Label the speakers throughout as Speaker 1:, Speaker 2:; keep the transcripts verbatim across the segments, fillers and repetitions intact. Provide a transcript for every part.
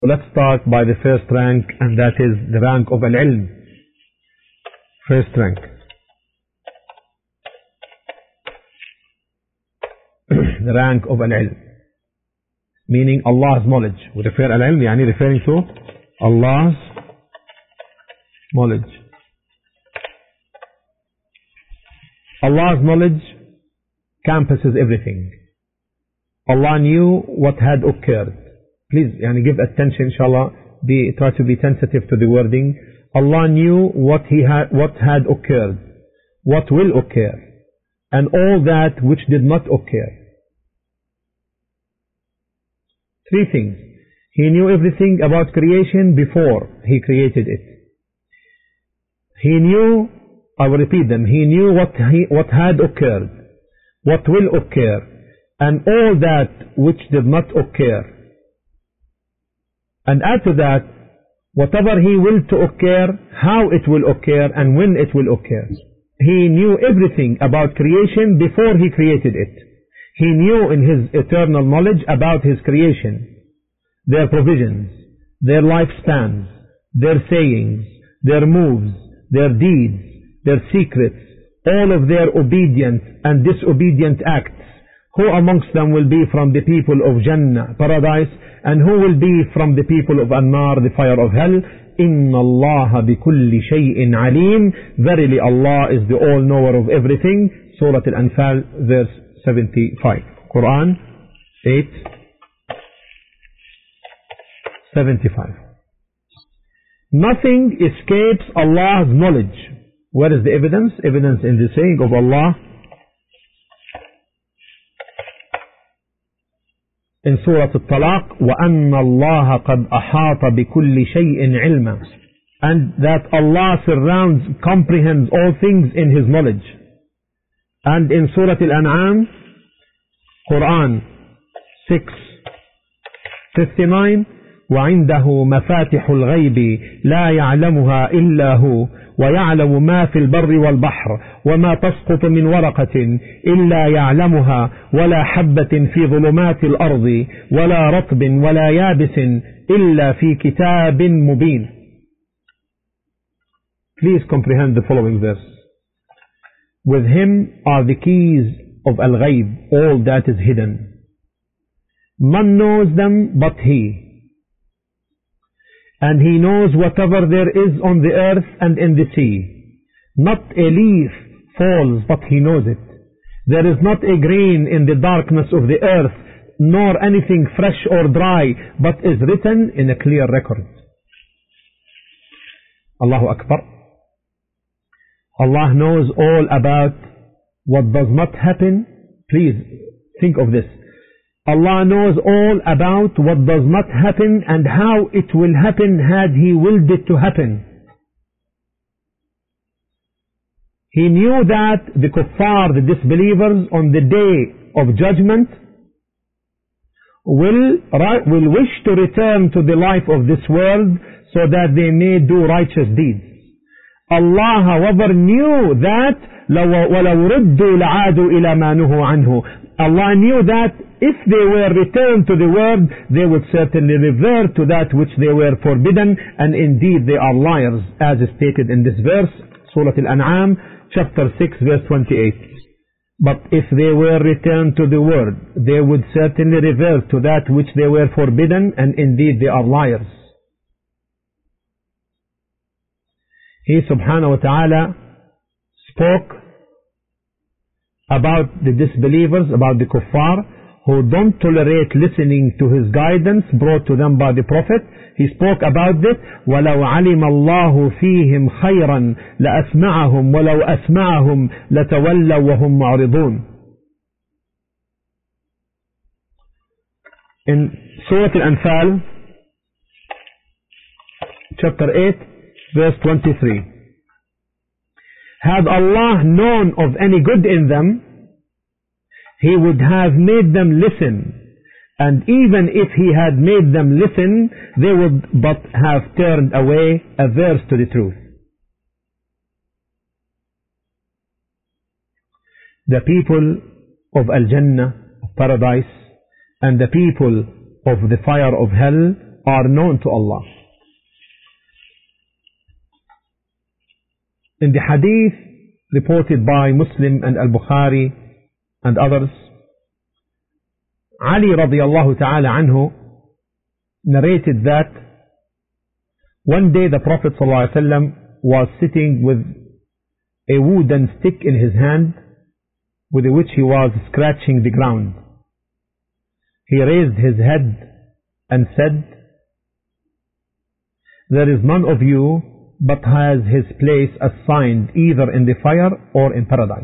Speaker 1: Let's start by the first rank, and that is the rank of al-ilm. First rank. The rank of al-ilm, meaning Allah's knowledge. We refer al-ilm, yani referring to Allah's knowledge. Allah's knowledge encompasses everything. Allah knew what had occurred. Please, yani give attention, inshallah. Be, try to be sensitive to the wording. Allah knew what he had, what had occurred, what will occur, and all that which did not occur. Three things. He knew everything about creation before He created it. He knew, I will repeat them, He knew what, he, what had occurred, what will occur, and all that which did not occur. And add to that, whatever He willed to occur, how it will occur, and when it will occur. He knew everything about creation before He created it. He knew in His eternal knowledge about His creation, their provisions, their lifespans, their sayings, their moves, their deeds, their secrets, all of their obedient and disobedient acts. Who amongst them will be from the people of Jannah, paradise, and who will be from the people of An-Nar, the fire of hell? Inna Allah bi kulli shay'in alim. Verily Allah is the all-knower of everything. Surah Al-Anfal, verse seventy-five. Quran eight seventy-five. Nothing escapes Allah's knowledge. Where is the evidence? Evidence in the saying of Allah in Surah Al-Talaq, وَأَنَّ اللَّهَ قَدْ أَحَاطَ بِكُلِّ شَيْءٍ عِلْمًا, and that Allah surrounds, comprehends all things in His knowledge. And in Surah Al-An'am, Quran six fifty-nine, وَعِنْدَهُ مَفَاتِحُ الْغَيْبِ لَا يَعْلَمُهَا إِلَّا هُوَ ويعلم ما في البر والبحر وما تسقط من ورقة إلا يعلمها ولا حبة في ظلمات الأرض ولا رطب ولا يابس إلا في كتاب مبين. Please comprehend the following verse. With Him are the keys of Al-Ghayb, all that is hidden. None knows them but He. And He knows whatever there is on the earth and in the sea. Not a leaf falls, but He knows it. There is not a grain in the darkness of the earth, nor anything fresh or dry, but is written in a clear record. Allahu Akbar. Allah knows all about what does not happen. Please think of this. Allah knows all about what does not happen and how it will happen had He willed it to happen. He knew that the kuffar, the disbelievers, on the day of judgment will, will wish to return to the life of this world so that they may do righteous deeds. Allah, however, knew that وَلَوْ رُدُّوا لَعَادُوا إِلَى مَا نُهُوا عَنْهُ. Allah knew that if they were returned to the world, they would certainly revert to that which they were forbidden, and indeed they are liars, as is stated in this verse, Surah Al-An'am, chapter six, verse twenty-eight. But if they were returned to the world, they would certainly revert to that which they were forbidden, and indeed they are liars. He subhanahu wa ta'ala spoke about the disbelievers, about the kuffar, who don't tolerate listening to His guidance brought to them by the Prophet. He spoke about this. وَلَوْ عَلِمَ اللَّهُ فِيهِمْ خَيْرًا لَأَسْمَعَهُمْ وَلَوْ أَسْمَعَهُمْ لَتَوَلَّوْا وَهُمْ مُعْرِضُونَ. In Surah Al-Anfal, chapter eight, verse twenty-three. Had Allah known of any good in them, He would have made them listen. And even if He had made them listen, they would but have turned away, averse to the truth. The people of Al-Jannah, of paradise, and the people of the fire of hell are known to Allah. In the hadith reported by Muslim and Al-Bukhari and others, Ali radiallahu ta'ala anhu narrated that one day the Prophet sallallahu alaihi wasallam was sitting with a wooden stick in his hand with which he was scratching the ground. He raised his head and said, "There is none of you but has his place assigned either in the fire or in paradise."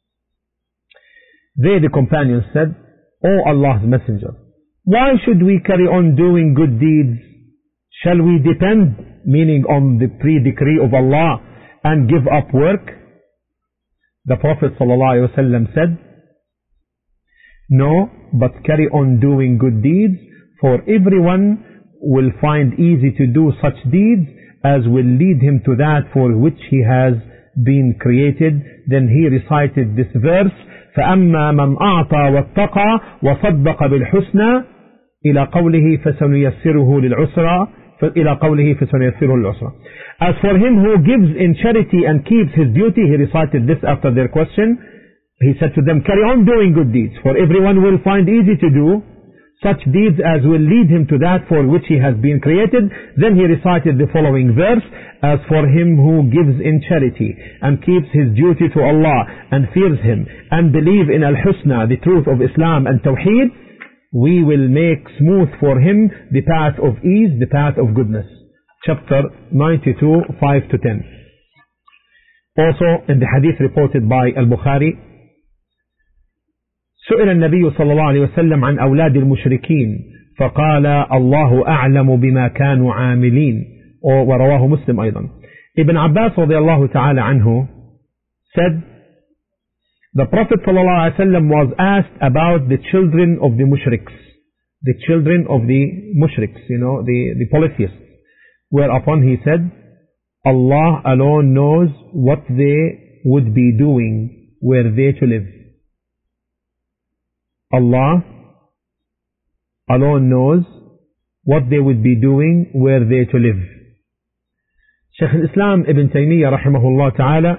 Speaker 1: They, the companions, said, "O Allah's Messenger, why should we carry on doing good deeds? Shall we depend, meaning on the pre-decree of Allah, and give up work?" The Prophet ﷺ said, "No, but carry on doing good deeds, for everyone will find easy to do such deeds as will lead him to that for which he has been created." Then he recited this verse, فَأَمَّا مَنْ أَعْطَى وَاتَّقَى وَصَدَّقَ بِالْحُسْنَى إِلَى قَوْلِهِ فَسَنُيَسِّرُهُ لِلْعُسْرَى إِلَى قَوْلِهِ فَسَنُيَسِّرُهُ لِلْعُسْرَى. As for him who gives in charity and keeps his duty, he recited this after their question. He said to them, "Carry on doing good deeds, for everyone will find easy to do such deeds as will lead him to that for which he has been created." Then he recited the following verse, "As for him who gives in charity and keeps his duty to Allah and fears him and believe in Al-Husna, the truth of Islam and Tawheed, we will make smooth for him the path of ease, the path of goodness." Chapter ninety-two, five to ten. Also in the hadith reported by Al-Bukhari, سئل النبي صلى الله عليه وسلم عن أولاد المشركين فقال الله أعلم بما كانوا عاملين، ورواه مسلم أيضا. Ibn Abbas رضي الله تعالى عنه said, the Prophet صلى الله عليه وسلم was asked about the children of the mushriks, the children of the mushriks, you know, the, the polytheists, whereupon he said, Allah alone knows what they would be doing were they to live. Allah alone knows what they would be doing were they to live. Shaykh al-Islam Ibn Taymiyyah rahimahullah ta'ala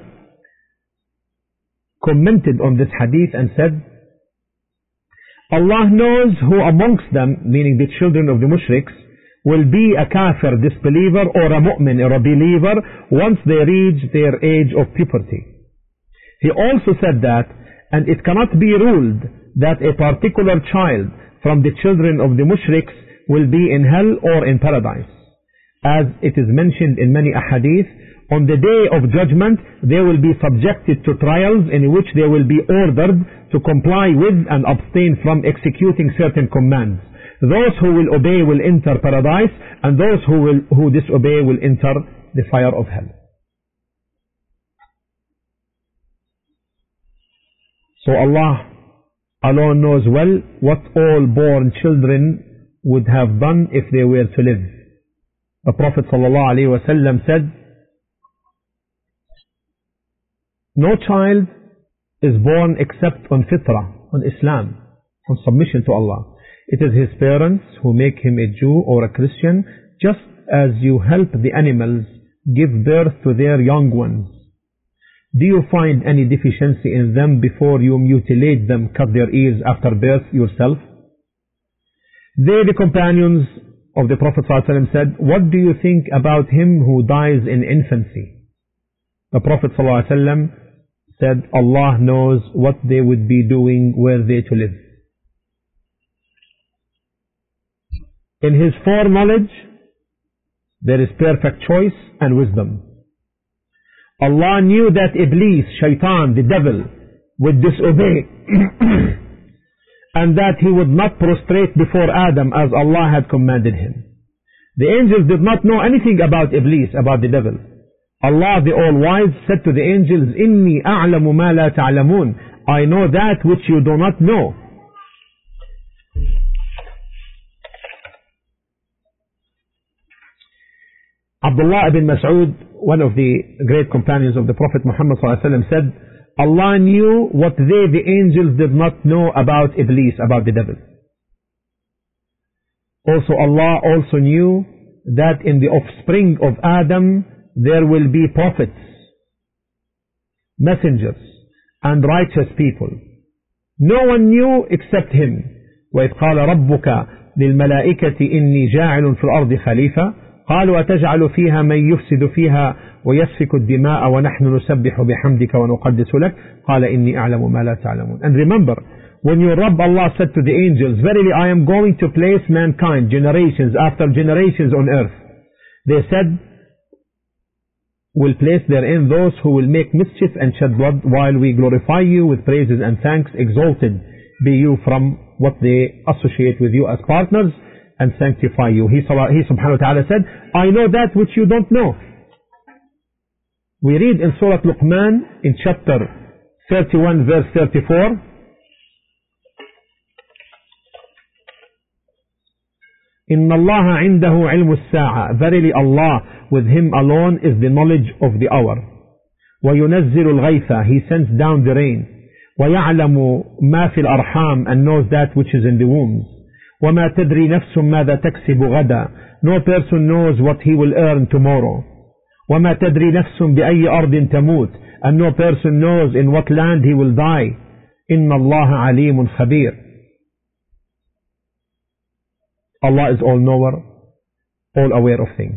Speaker 1: commented on this hadith and said, Allah knows who amongst them, meaning the children of the mushriks, will be a kafir, disbeliever, or a mu'min, or a believer, once they reach their age of puberty. He also said that, and it cannot be ruled that a particular child from the children of the mushriks will be in hell or in paradise. As it is mentioned in many ahadith, on the day of judgment they will be subjected to trials in which they will be ordered to comply with and abstain from executing certain commands. Those who will obey will enter paradise, and those who will who disobey will enter the fire of hell. So Allah alone knows well what all born children would have done if they were to live. The Prophet ﷺ said, no child is born except on fitrah, on Islam, on submission to Allah. It is his parents who make him a Jew or a Christian, just as you help the animals give birth to their young ones. Do you find any deficiency in them before you mutilate them, cut their ears after birth yourself? They, the companions of the Prophet ﷺ, said, what do you think about him who dies in infancy? The Prophet ﷺ said, Allah knows what they would be doing were they to live. In his foreknowledge there is perfect choice and wisdom. Allah knew that Iblis, Shaitan, the devil, would disobey and that he would not prostrate before Adam as Allah had commanded him. The angels did not know anything about Iblis, about the devil. Allah the All-Wise said to the angels, Inni a'lamu ma la ta'lamun. I know that which you do not know. Abdullah ibn Mas'ud, one of the great companions of the Prophet Muhammad ﷺ, said, Allah knew what they, the angels, did not know about Iblis, about the devil. Also Allah also knew that in the offspring of Adam there will be prophets, messengers, and righteous people. No one knew except him. وَإِذْ قَالَ رَبُّكَ لِلْمَلَائِكَةِ إِنِّي جَاعِلٌ فِي الْأَرْضِ خَلِيفَةً قالوا أتجعل فيها من يفسد فيها ويسفك الدماء ونحن نسبح بحمدك ونقدس لك قال إني أعلم ما لا تعلمون. And remember, when your Rabb Allah said to the angels, verily I am going to place mankind generations after generations on earth, they said, we'll place therein those who will make mischief and shed blood, while we glorify you with praises and thanks. Exalted be you from what they associate with you as partners, and sanctify you. He, he subhanahu wa ta'ala said, I know that which you don't know. We read in Surah Luqman in chapter thirty-one verse thirty-four, إِنَّ اللَّهَ عِنْدَهُ عِلْمُ السَّاعَةِ Verily Allah, with Him alone is the knowledge of the hour. وَيُنَزِّلُ الْغَيْثَ He sends down the rain. وَيَعْلَمُ مَا فِي الْأَرْحَامِ And knows that which is in the wombs. وَمَا تَدْرِي نَفْسٌ مَاذَا تَكْسِبُ غَدًا No person knows what he will earn tomorrow. وَمَا تَدْرِي نَفْسٌ بِأَيِّ أَرْضٍ تَمُوتُ And no person knows in what land he will die. إِنَّ اللَّهَ عَلِيمٌ خَبِيرٌ Allah is all-knower, all aware of things.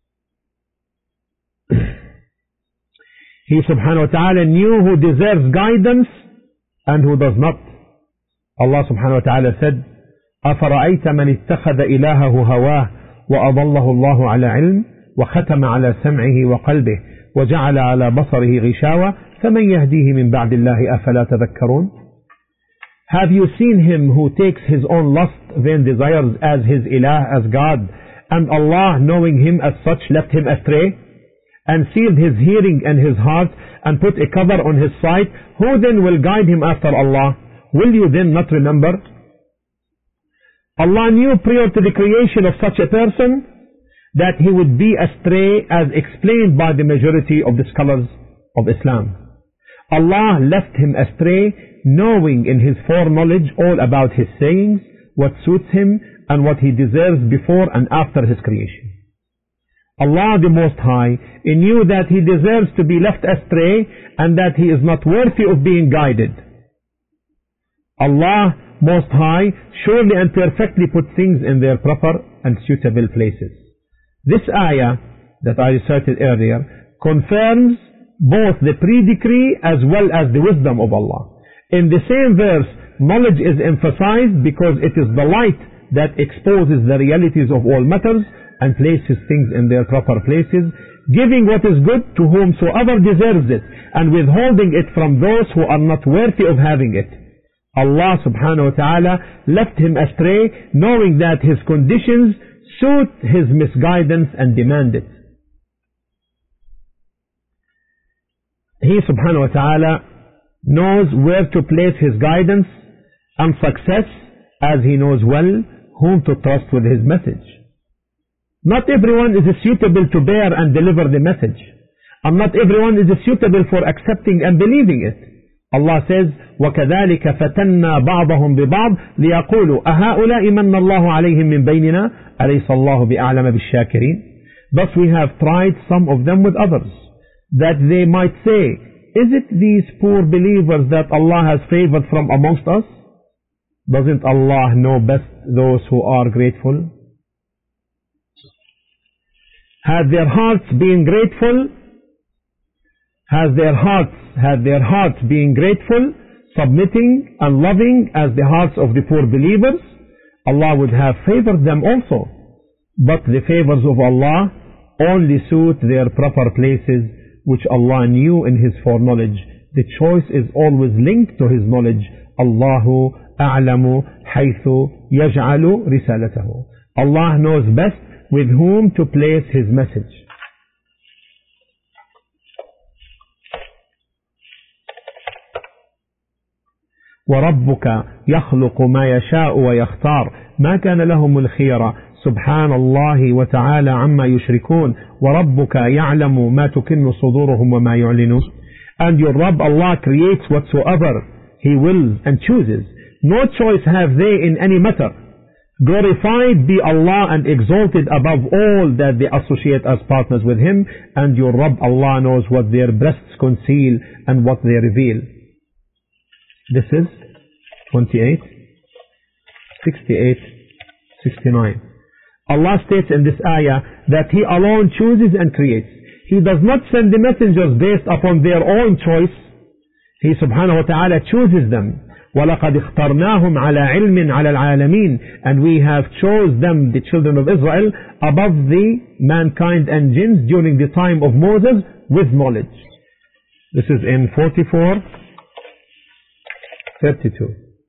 Speaker 1: He subhanahu wa ta'ala knew who deserves guidance and who does not. Allah subhanahu wa ta'ala said, أَفَرَأَيْتَ مَنِ اتَّخَذَ إِلَهَهُ هَوَاهُ وَأَضَلَّهُ اللَّهُ عَلَى عِلْمٍ وَخَتَمَ عَلى سَمْعِهِ وَقَلْبِهِ وَجَعَلَ عَلى بَصَرِهِ غِشَاوَةً فَمَنْ يَهْدِيهِ مِنْ بَعْدِ اللَّهِ أَفَلَا تَذَكَّرُونَ Have you seen him who takes his own lust, vain desires as his ilah, as God, and Allah, knowing him as such, left him astray, and sealed his hearing and his heart, and put a cover on his sight? Who then will guide him after Allah? Will you then not remember? Allah knew prior to the creation of such a person that he would be astray, as explained by the majority of the scholars of Islam. Allah left him astray, knowing in his foreknowledge all about his sayings, what suits him, and what he deserves before and after his creation. Allah the Most High, he knew that he deserves to be left astray and that he is not worthy of being guided. Allah Most High surely and perfectly put things in their proper and suitable places. This ayah that I recited earlier confirms both the pre-decree as well as the wisdom of Allah. In the same verse, knowledge is emphasized because it is the light that exposes the realities of all matters and places things in their proper places, giving what is good to whomsoever deserves it, and withholding it from those who are not worthy of having it. Allah subhanahu wa ta'ala left him astray, knowing that his conditions suit his misguidance and demand it. He subhanahu wa ta'ala knows where to place his guidance and success, as he knows well whom to trust with his message. Not everyone is suitable to bear and deliver the message, and not everyone is suitable for accepting and believing it. Allah says, وَكَذَلِكَ فَتَنَّا بَعْضَهُمْ بِبَعْضٍ لِيَقُولُوا أَهَؤُلَاءِ مَنَّ اللَّهُ عَلَيْهِمْ مِنْ بَيْنِنَا أَلَيْسَ اللَّهُ بِأَعْلَمَ بِالشَّاكِرِينَ Thus we have tried some of them with others, that they might say, is it these poor believers that Allah has favored from amongst us? Doesn't Allah know best those who are grateful? Had their hearts been grateful, has their hearts, had their hearts been grateful, submitting and loving as the hearts of the poor believers, Allah would have favored them also. But the favors of Allah only suit their proper places, which Allah knew in His foreknowledge. The choice is always linked to His knowledge. Allahu a'lamu haythu yaj'alu risalatahu. Allah knows best with whom to place His message. وَرَبُّكَ يَخْلُقُ مَا يَشَاءُ وَيَخْتَارُ مَا كَانَ لَهُمُ الْخِيَرَةُ سُبْحَانَ اللَّهِ وَتَعَالَى عَمَّا يُشْرِكُونَ وَرَبُّكَ يَعْلَمُ مَا تُكِنُّ صُدُورُهُمْ وَمَا يُعْلِنُونَ And your Rabb Allah creates whatsoever He wills and chooses. No choice have they in any matter. Glorified be Allah and exalted above all that they associate as partners with Him, and your Rabb Allah knows what their breasts conceal and what they reveal. This is twenty-eight, sixty-eight, sixty-nine. Allah states in this ayah that He alone chooses and creates. He does not send the messengers based upon their own choice. He subhanahu wa ta'ala chooses them. وَلَقَدْ اخْتَرْنَاهُمْ عَلَى عِلْمٍ عَلَى الْعَالَمِينَ, and we have chose them, the children of Israel, above the mankind and jinns during the time of Moses with knowledge. This is in forty-four, thirty-two.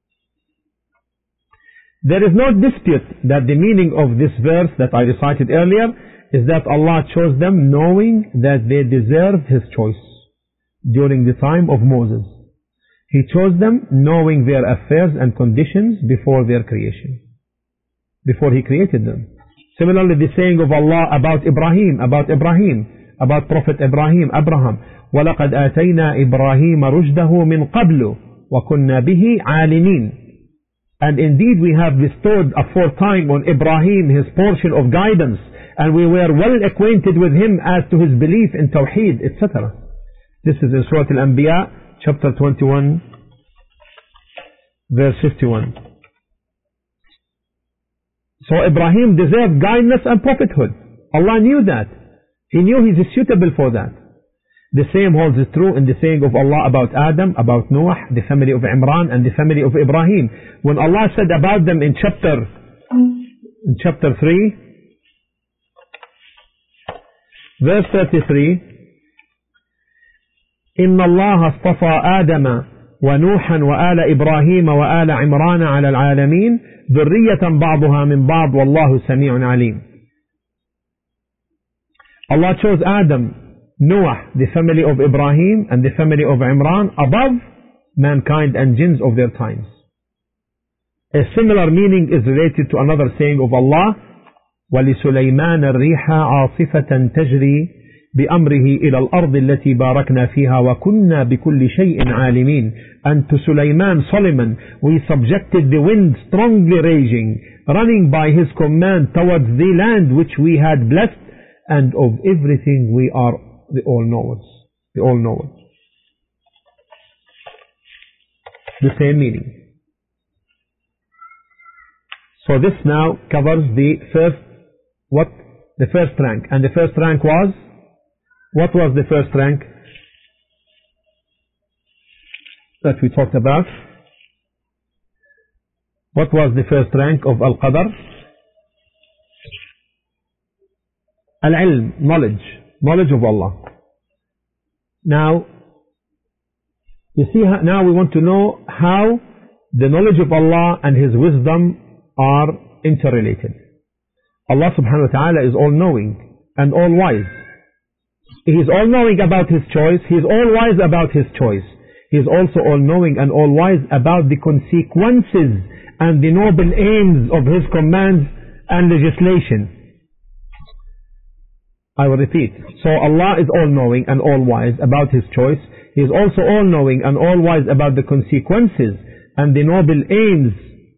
Speaker 1: There is no dispute that the meaning of this verse that I recited earlier is that Allah chose them knowing that they deserved His choice during the time of Moses. He chose them knowing their affairs and conditions before their creation, before He created them. Similarly, the saying of Allah about Ibrahim, about Ibrahim, about Prophet Ibrahim, Abraham, وَلَقَدْ آتَيْنَا إِبْرَاهِيمَ رُشْدَهُ مِنْ قَبْلُ وَكُنَّا بِهِ عَالِمِينَ. And indeed we have bestowed aforetime on Ibrahim his portion of guidance, and we were well acquainted with him as to his belief in Tawheed, et cetera. This is in Surah Al-Anbiya, chapter twenty-one, verse fifty-one. So Ibrahim deserved guidance and prophethood. Allah knew that. He knew he is suitable for that. The same holds true in the saying of Allah about Adam, about Noah, the family of Imran, and the family of Ibrahim. When Allah said about them in chapter in chapter three, verse thirty-three, إن الله اصطفى آدم ونوحا وآل إبراهيم وآل عمران على العالمين ذرية بعضها من بعض والله سميع عليم. Allah chose Adam, Noah, the family of Ibrahim and the family of Imran above mankind and jinns of their times. A similar meaning is related to another saying of Allah, وَلِسُلَيْمَانَ الرِّيحَ عَاصِفَةً تَجْرِي بأمره إلى الأرض التي باركنا فيها وكنا بكل شيء عالمين. And to Sulaiman, Solomon, we subjected the wind strongly raging, running by his command towards the land which we had blessed, and of everything we are the all-knowers. The all-knower. The same meaning. So this now covers the first, what? The first rank. And the first rank was? What was the first rank that we talked about? What was the first rank of Al-Qadr? Al-Ilm, knowledge, knowledge of Allah. Now, you see, now we want to know how the knowledge of Allah and His wisdom are interrelated. Allah subhanahu wa ta'ala is all-knowing and all-wise. He is all-knowing about His choice. He is all-wise about His choice. He is also all-knowing and all-wise about the consequences and the noble aims of His commands and legislation. I will repeat. So Allah is all-knowing and all-wise about His choice. He is also all-knowing and all-wise about the consequences and the noble aims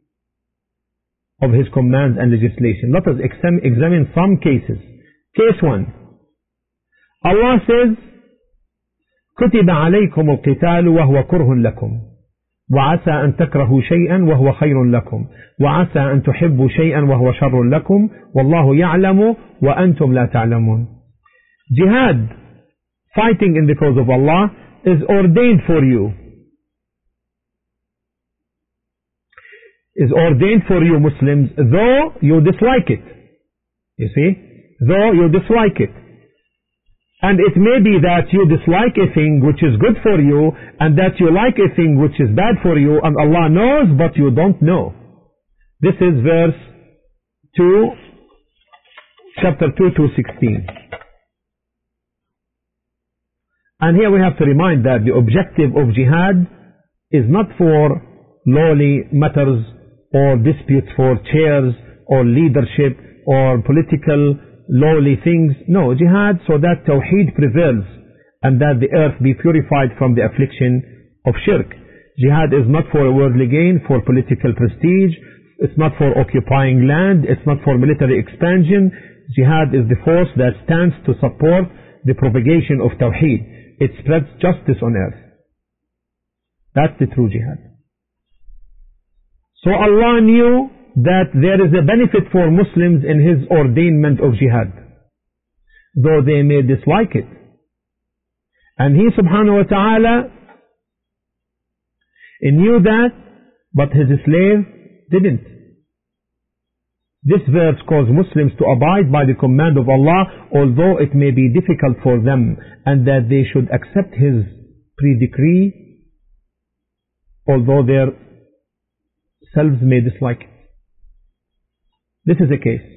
Speaker 1: of His commands and legislation. Let us examine some cases. Case one. Allah says, كتب عليكم القتال وهو كره لكم وعسى أن تكرهوا شيئا وهو خير لكم وعسى أن تحبوا شيئا وهو شر لكم والله يعلم وأنتم لا تعلمون. Jihad, fighting in the cause of Allah, is ordained for you. Is ordained for you Muslims, though you dislike it. You see? Though you dislike it. And it may be that you dislike a thing which is good for you, and that you like a thing which is bad for you, and Allah knows, but you don't know. This is verse two, chapter two to sixteen. And here we have to remind that the objective of jihad is not for lowly matters or disputes for chairs or leadership or political lowly things. No, jihad so that Tawheed prevails and that the earth be purified from the affliction of shirk. Jihad is not for a worldly gain, for political prestige, It's not for occupying land. It's not for military expansion. Jihad is the force that stands to support the propagation of Tawheed. It spreads justice on earth. That's the true jihad. So Allah knew that there is a benefit for Muslims in His ordainment of jihad, though they may dislike it. And He subhanahu wa ta'ala knew that, but His slave didn't. This verse calls Muslims to abide by the command of Allah, although it may be difficult for them, and that they should accept His pre-decree, although their selves may dislike it. This is the case.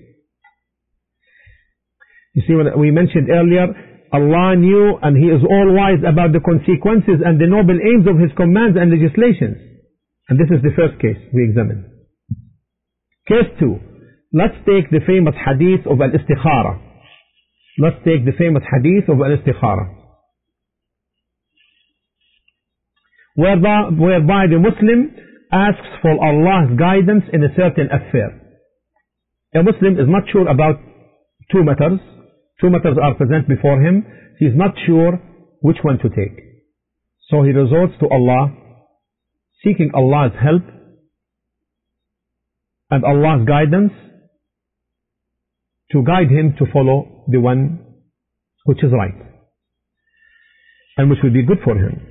Speaker 1: You see what we mentioned earlier? Allah knew and He is all wise about the consequences and the noble aims of His commands and legislations. And this is the first case we examine. Case two. Let's take the famous hadith of al-istikhara. Let's take the famous hadith of al-istikhara, whereby, whereby the Muslim asks for Allah's guidance in a certain affair. A Muslim is not sure about two matters. Two matters are present before him. He is not sure which one to take. So he resorts to Allah, seeking Allah's help and Allah's guidance to guide him to follow the one which is right and which will be good for him.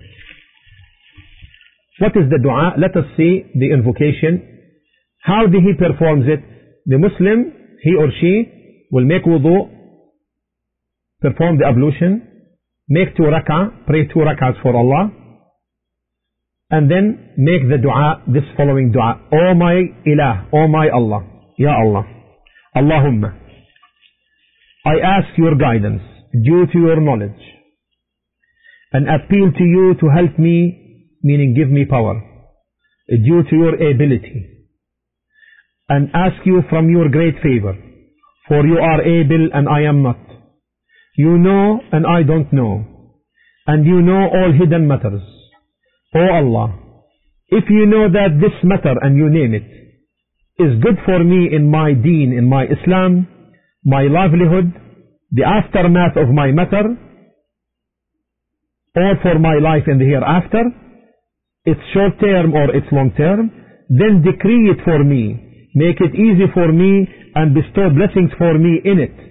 Speaker 1: What is the dua? Let us see the invocation. How did he performs it? The Muslim, he or she, will make wudu, perform the ablution, make two rak'ah, pray two rak'ahs for Allah, and then make the dua, this following dua. O my ilah, O my Allah, Ya Allah, Allahumma, I ask your guidance due to your knowledge and appeal to you to help me, meaning give me power, due to your ability, and ask you from your great favor, for you are able and I am not. You know and I don't know, and you know all hidden matters. O Allah, if you know that this matter, and you name it, is good for me in my deen, in my Islam, my livelihood, the aftermath of my matter, or for my life in the hereafter, its short term or its long term, then decree it for me. Make it easy for me and bestow blessings for me in it.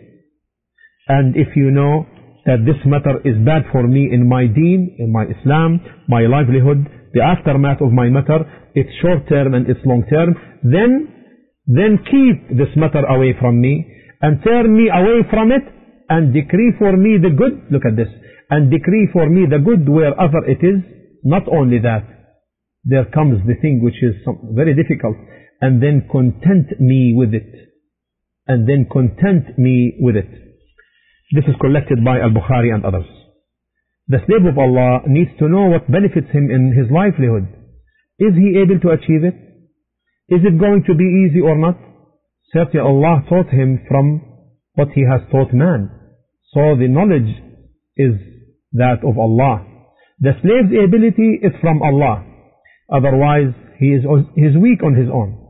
Speaker 1: And if you know that this matter is bad for me in my deen, in my Islam, my livelihood, the aftermath of my matter, its short term and its long term, then, then keep this matter away from me and turn me away from it and decree for me the good. Look at this. And decree for me the good wherever it is. Not only that, there comes the thing which is very difficult. And then content me with it. And then content me with it. This is collected by Al-Bukhari and others. The slave of Allah needs to know what benefits him in his livelihood. Is he able to achieve it? Is it going to be easy or not? Certainly Allah taught him from what He has taught man. So the knowledge is that of Allah. The slave's ability is from Allah. Otherwise, he is, he is weak on his own.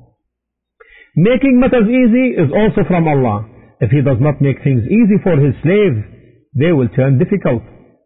Speaker 1: Making matters easy is also from Allah. If He does not make things easy for His slave, they will turn difficult.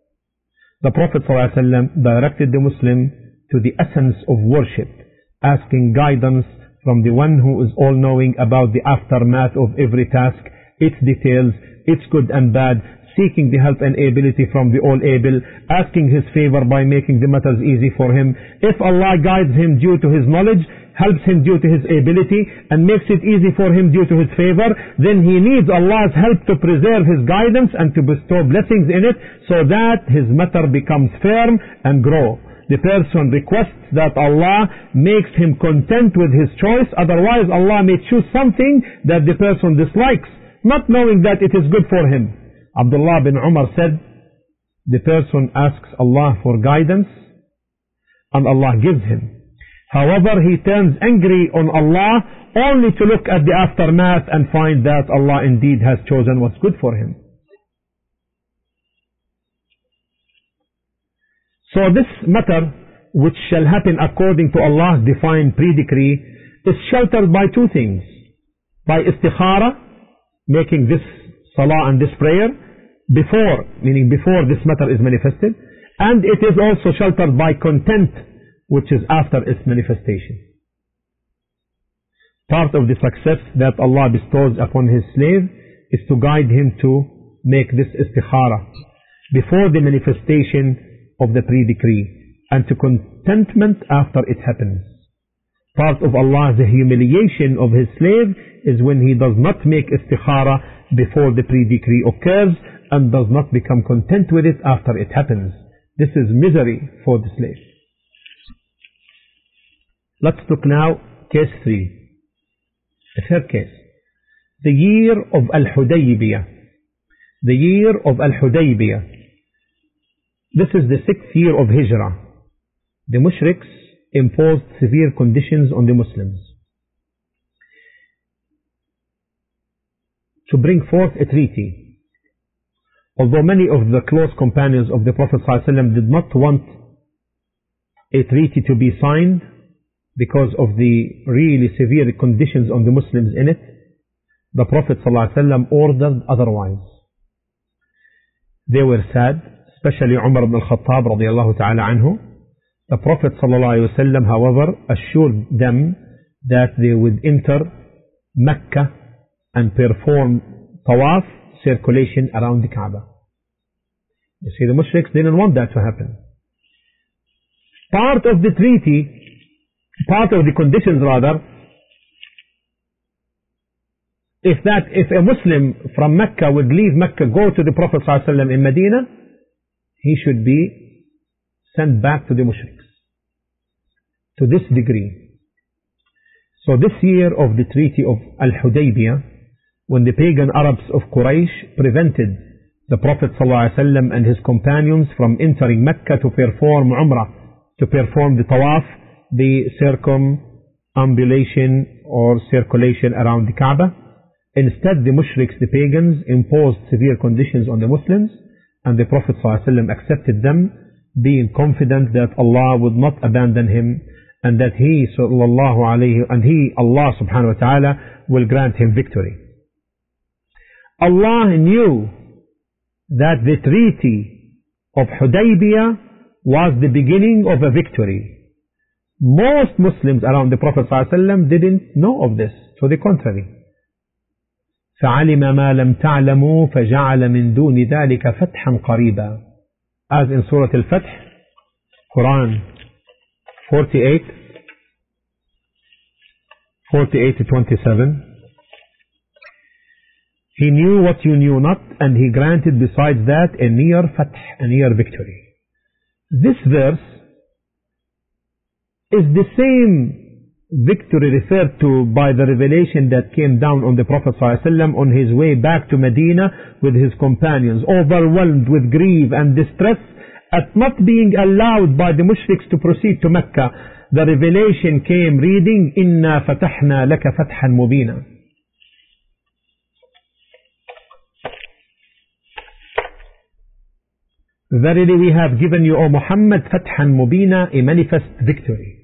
Speaker 1: The Prophet ﷺ directed the Muslim to the essence of worship, asking guidance from the one who is all-knowing about the aftermath of every task, its details, its good and bad, seeking the help and ability from the all-able, asking His favor by making the matters easy for him. If Allah guides him due to His knowledge, helps him due to His ability, and makes it easy for him due to His favor, then he needs Allah's help to preserve His guidance and to bestow blessings in it, so that his matter becomes firm and grow. The person requests that Allah makes him content with his choice, otherwise Allah may choose something that the person dislikes, not knowing that it is good for him. Abdullah bin Umar said, the person asks Allah for guidance and Allah gives him. However, he turns angry on Allah only to look at the aftermath and find that Allah indeed has chosen what's good for him. So this matter, which shall happen according to Allah's defined pre-decree, is sheltered by two things. By istikhara, making this salah and this prayer before, meaning before this matter is manifested, and it is also sheltered by content, which is after its manifestation. Part of the success that Allah bestows upon His slave is to guide him to make this istikhara before the manifestation of the pre-decree, and to contentment after it happens. Part of Allah's humiliation of His slave is when he does not make istikhara before the pre-decree occurs and does not become content with it after it happens. This is misery for the slave. Let's look now case three. The third case. The year of Al-Hudaybiyah. The year of Al-Hudaybiyah. This is the sixth year of Hijrah. The Mushriks imposed severe conditions on the Muslims to bring forth a treaty. Although many of the close companions of the Prophet ﷺ did not want a treaty to be signed because of the really severe conditions on the Muslims in it, the Prophet ﷺ ordered otherwise. They were sad, especially Umar ibn al-Khattab radiallahu ta'ala anhu. The Prophet ﷺ, however, assured them that they would enter Mecca and perform tawaf, circulation around the Kaaba. You see, the Mushriks didn't want that to happen. Part of the treaty, part of the conditions rather, if that, if a Muslim from Mecca would leave Mecca, go to the Prophet ﷺ in Medina, he should be sent back to the Mushriks. To this degree. So this year of the Treaty of Al-Hudaybiyah, when the pagan Arabs of Quraysh prevented the Prophet ﷺ and his companions from entering Mecca to perform Umrah, to perform the Tawaf, the circumambulation or circulation around the Kaaba, instead the Mushriks, the pagans, imposed severe conditions on the Muslims, and the Prophet ﷺ accepted them, being confident that Allah would not abandon him, and that he, sallallahu alayhi, and he, Allah subhanahu wa ta'ala, will grant him victory. Allah knew that the treaty of Hudaybiyah was the beginning of a victory. Most Muslims around the Prophet ﷺ didn't know of this. To the contrary. فَعَلِمَ مَا لَمْ تَعْلَمُوا فَجَعَلَ مِن دُونِ ذَلِكَ فَتْحًا قَرِيبًا. As in Surah Al-Fath, Quran forty-eight, forty-eight to twenty-seven. He knew what you knew not, and He granted besides that a near fath, a near victory. This verse is the same victory referred to by the revelation that came down on the Prophet ﷺ on his way back to Medina with his companions, overwhelmed with grief and distress at not being allowed by the mushriks to proceed to Mecca. The revelation came reading, إِنَّا فَتَحْنَا لَكَ فَتْحًا مُبِينًا. Verily we have given you, O Muhammad, Fathan Mubina, a manifest victory.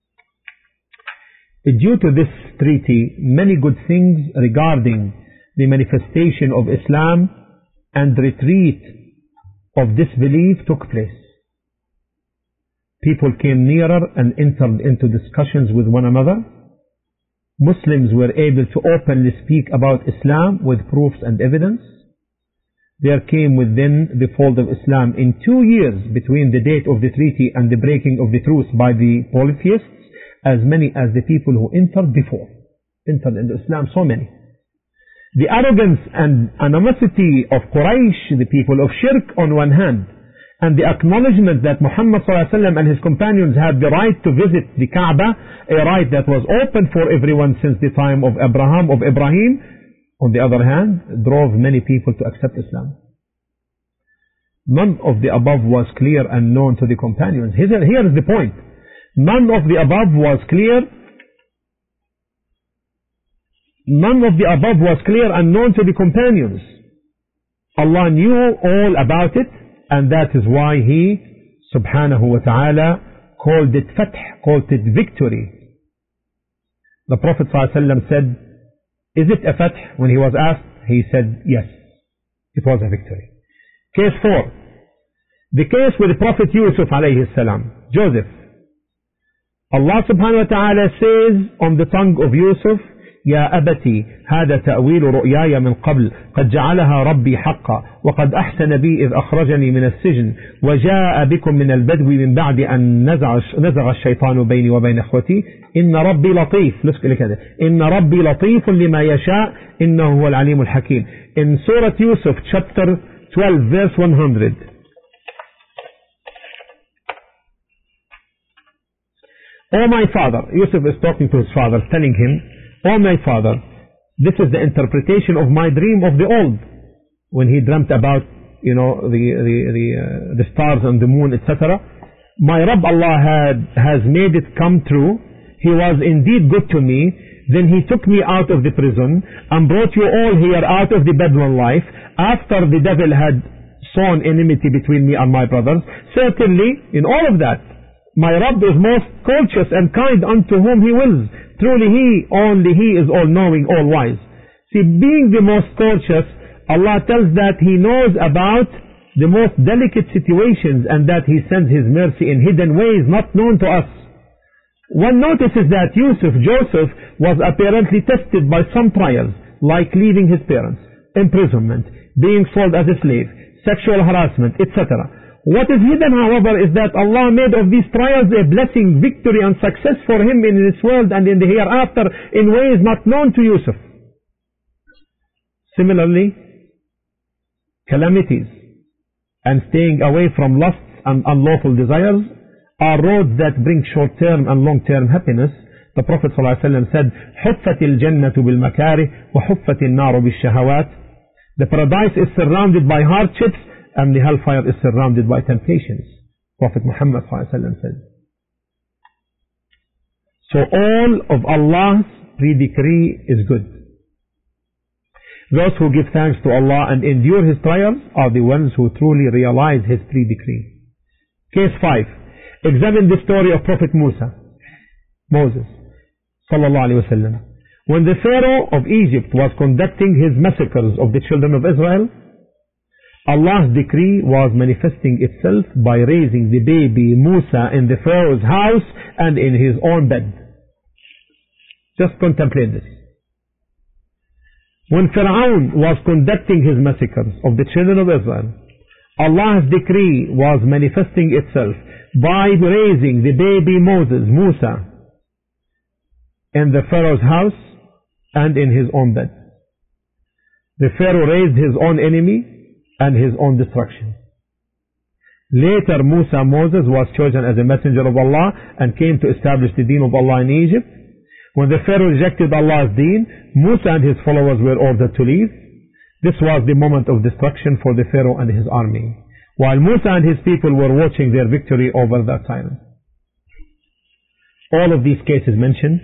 Speaker 1: Due to this treaty, many good things regarding the manifestation of Islam and retreat of disbelief took place. People came nearer and entered into discussions with one another. Muslims were able to openly speak about Islam with proofs and evidence. There came within the fold of Islam in two years between the date of the treaty and the breaking of the truce by the polytheists as many as the people who entered before. Entered into Islam, so many. The arrogance and animosity of Quraysh, the people of Shirk on one hand, and the acknowledgement that Muhammad ﷺ and his companions had the right to visit the Kaaba, a right that was open for everyone since the time of Abraham, of Ibrahim, on the other hand, drove many people to accept Islam. None of the above was clear and known to the companions. Here, here is the point. None of the above was clear. None of the above was clear and known to the companions. Allah knew all about it, and that is why He, subhanahu wa ta'ala, called it fath, called it victory. The Prophet ﷺ said, is it a fath? When he was asked, he said, yes, it was a victory. Case four. The case with the Prophet Yusuf alayhi salam, Joseph. Allah subhanahu wa ta'ala says on the tongue of Yusuf, يا أبتي هذا تأويل رؤياي من قبل قد جعلها ربي حقا وقد أحسن بي إذ أخرجني من السجن وجاء بكم من البدو من بعد أن نزغ, نزغ الشيطان بيني وبين أخوتي إن ربي لطيف إن ربي لطيف لما يشاء إنه هو العليم الحكيم. In Surah Yusuf chapter twelve verse one hundred. Oh my father, Yusuf is talking to his father, telling him, oh my father, this is the interpretation of my dream of the old, when he dreamt about, you know, the the the, uh, the stars and the moon, et cetera. My Rabb Allah had has made it come true. He was indeed good to me. Then he took me out of the prison and brought you all here out of the Bedouin life after the devil had sown enmity between me and my brothers. Certainly, in all of that, my Rabb is most courteous and kind unto whom He wills. Truly He, only He is all-knowing, all-wise. See, being the most courteous, Allah tells that He knows about the most delicate situations and that He sends His mercy in hidden ways not known to us. One notices that Yusuf, Joseph, was apparently tested by some trials, like leaving his parents, imprisonment, being sold as a slave, sexual harassment, et cetera. What is hidden, however, is that Allah made of these trials a blessing, victory and success for him in this world and in the hereafter in ways not known to Yusuf. Similarly, calamities and staying away from lusts and unlawful desires are roads that bring short-term and long-term happiness. The Prophet ﷺ said, حُفَّتِ الْجَنَّةُ بِالْمَكَارِهِ وَحُفَّتِ النَّارُ بِالشَّهَوَاتِ. The paradise is surrounded by hardships and the hellfire is surrounded by temptations. Prophet Muhammad ﷺ said. So all of Allah's pre-decree is good. Those who give thanks to Allah and endure His trials are the ones who truly realize His pre-decree. Case five. Examine the story of Prophet Musa, Moses, sallallahu alaihi wasallam. When the Pharaoh of Egypt was conducting his massacres of the children of Israel, Allah's decree was manifesting itself by raising the baby Musa in the Pharaoh's house and in his own bed. Just contemplate this. When Pharaoh was conducting his massacres of the children of Israel, Allah's decree was manifesting itself by raising the baby Moses, Musa, in the Pharaoh's house and in his own bed. The Pharaoh raised his own enemy and his own destruction. Later, Musa, Moses, was chosen as a messenger of Allah and came to establish the deen of Allah in Egypt. When the Pharaoh rejected Allah's deen, Musa and his followers were ordered to leave. This was the moment of destruction for the Pharaoh and his army, while Musa and his people were watching their victory over that tyrant. All of these cases mentioned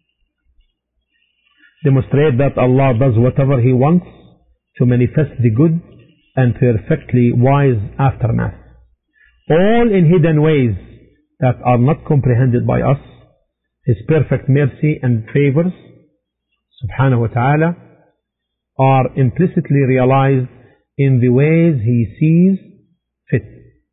Speaker 1: demonstrate that Allah does whatever He wants to manifest the good and perfectly wise aftermath, all in hidden ways that are not comprehended by us. His perfect mercy and favors, subhanahu wa ta'ala, are implicitly realized in the ways He sees fit.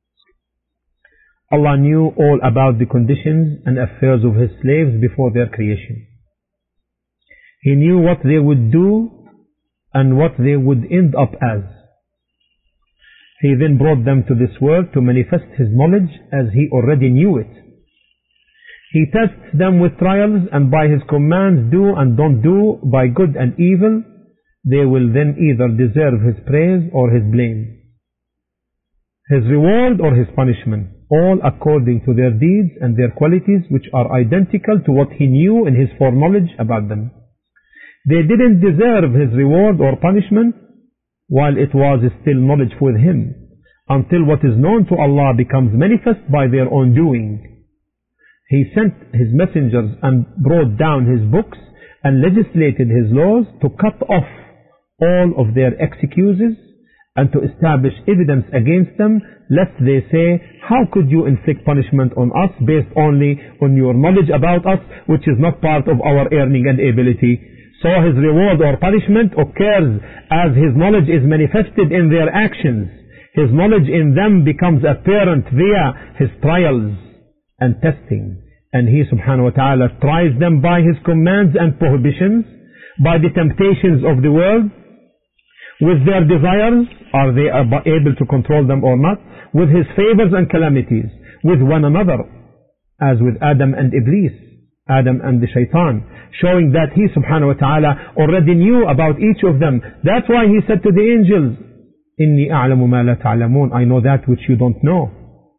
Speaker 1: Allah knew all about the conditions and affairs of His slaves before their creation. He knew what they would do and what they would end up as. He then brought them to this world to manifest His knowledge as He already knew it. He tests them with trials, and by His commands do and don't do, by good and evil, they will then either deserve His praise or His blame, His reward or His punishment, all according to their deeds and their qualities, which are identical to what He knew in His foreknowledge about them. They didn't deserve His reward or punishment while it was still knowledge with Him, until what is known to Allah becomes manifest by their own doing. He sent His messengers and brought down His books and legislated His laws to cut off all of their excuses and to establish evidence against them, lest they say, how could you inflict punishment on us based only on your knowledge about us, which is not part of our earning and ability? So his reward or punishment occurs as his knowledge is manifested in their actions. His knowledge in them becomes apparent via his trials and testing. And he subhanahu wa ta'ala tries them by his commands and prohibitions, by the temptations of the world, with their desires, are they able to control them or not, with his favors and calamities, with one another, as with Adam and Iblis, Adam and the Shaitan, showing that he subhanahu wa ta'ala already knew about each of them. That's why he said to the angels, Inni a'lamu ma la ta'lamun, I know that which you don't know.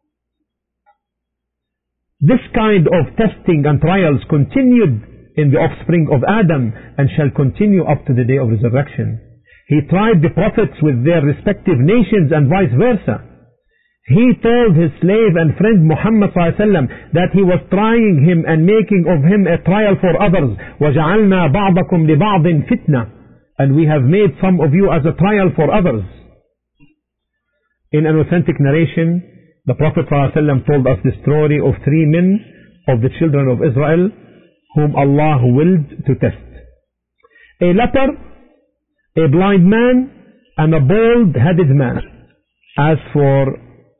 Speaker 1: This kind of testing and trials continued in the offspring of Adam and shall continue up to the day of resurrection. He tried the prophets with their respective nations and vice versa. He told his slave and friend Muhammad sallallahu alaihi wasallam that he was trying him and making of him a trial for others. وَجَعَلْنَا بَعْضَكُمْ لِبَعْضٍ فِتْنَةً, and we have made some of you as a trial for others. In an authentic narration, the Prophet ﷺ told us the story of three men of the children of Israel whom Allah willed to test. A leper, a blind man, and a bald-headed man. As for,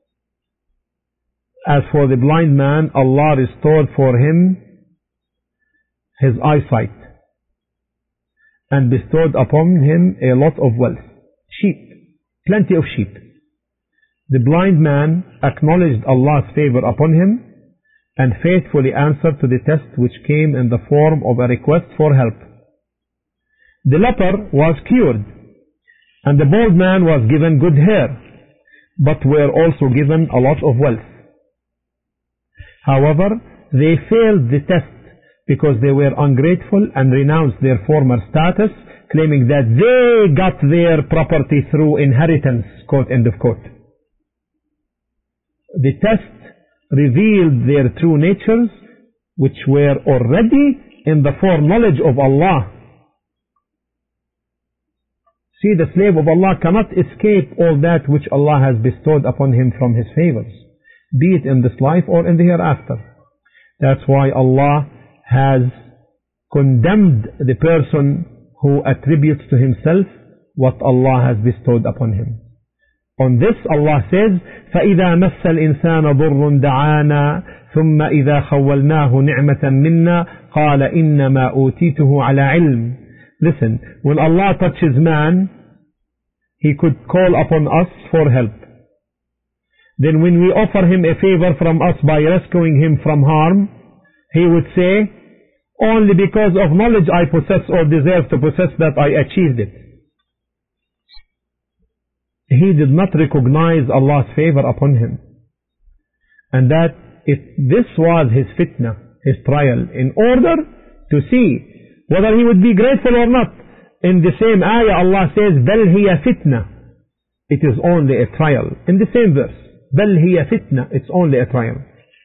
Speaker 1: as for the blind man, Allah restored for him his eyesight and bestowed upon him a lot of wealth. Sheep, plenty of sheep. The blind man acknowledged Allah's favor upon him and faithfully answered to the test which came in the form of a request for help. The leper was cured, and the bald man was given good hair, but were also given a lot of wealth. However, they failed the test because they were ungrateful and renounced their former status, claiming that they got their property through inheritance, quote, end of quote. The test revealed their true natures, which were already in the foreknowledge of Allah. See, the slave of Allah cannot escape all that which Allah has bestowed upon him from his favors, be it in this life or in the hereafter. That's why Allah has condemned the person who attributes to himself what Allah has bestowed upon him. On this Allah says, فَإِذَا مَسَّ الْإِنسَانَ ضُرٌّ دَعَانَا ثُمَّ إِذَا خَوَّلْنَاهُ نِعْمَةً مِنَّا قَالَ إِنَّمَا أُوتِيتُهُ عَلَى عِلْمٍ. Listen, when Allah touches man, He could call upon us for help. Then when we offer Him a favor from us by rescuing Him from harm, He would say, only because of knowledge I possess or deserve to possess that I achieved it. He did not recognize Allah's favor upon him. And that if this was his fitna, his trial, in order to see whether he would be grateful or not. In the same ayah Allah says, بَلْ هِيَ fitna. It is only a trial. In the same verse, بَلْ هِيَ fitna. It's only a trial.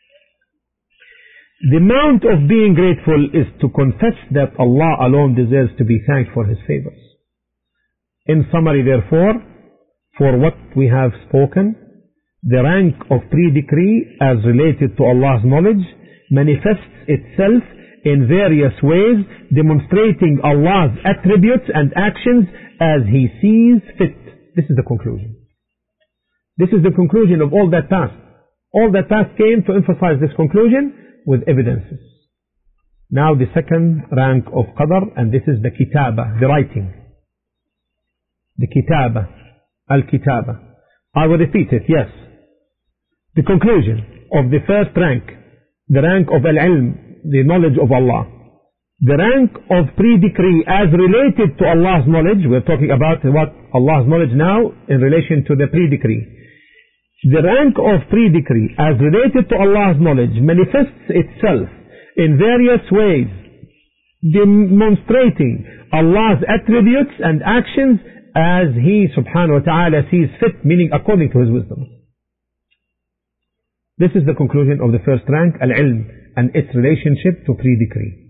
Speaker 1: The amount of being grateful is to confess that Allah alone deserves to be thanked for His favors. In summary, therefore, for what we have spoken, the rank of pre-decree as related to Allah's knowledge manifests itself in various ways, demonstrating Allah's attributes and actions as He sees fit. This is the conclusion. This is the conclusion of all that passed. All that passed came to emphasize this conclusion with evidences. Now the second rank of Qadr, and this is the Kitaba, the writing. The Kitaba. Al-Kitaba. I will repeat it, yes. The conclusion of the first rank, the rank of Al-Ilm, the knowledge of Allah. The rank of pre-decree as related to Allah's knowledge, we're talking about what Allah's knowledge now in relation to the pre-decree. The rank of pre-decree as related to Allah's knowledge manifests itself in various ways, demonstrating Allah's attributes and actions as He subhanahu wa ta'ala sees fit, meaning according to His wisdom. This is the conclusion of the first rank, Al-Ilm, and its relationship to pre-decree.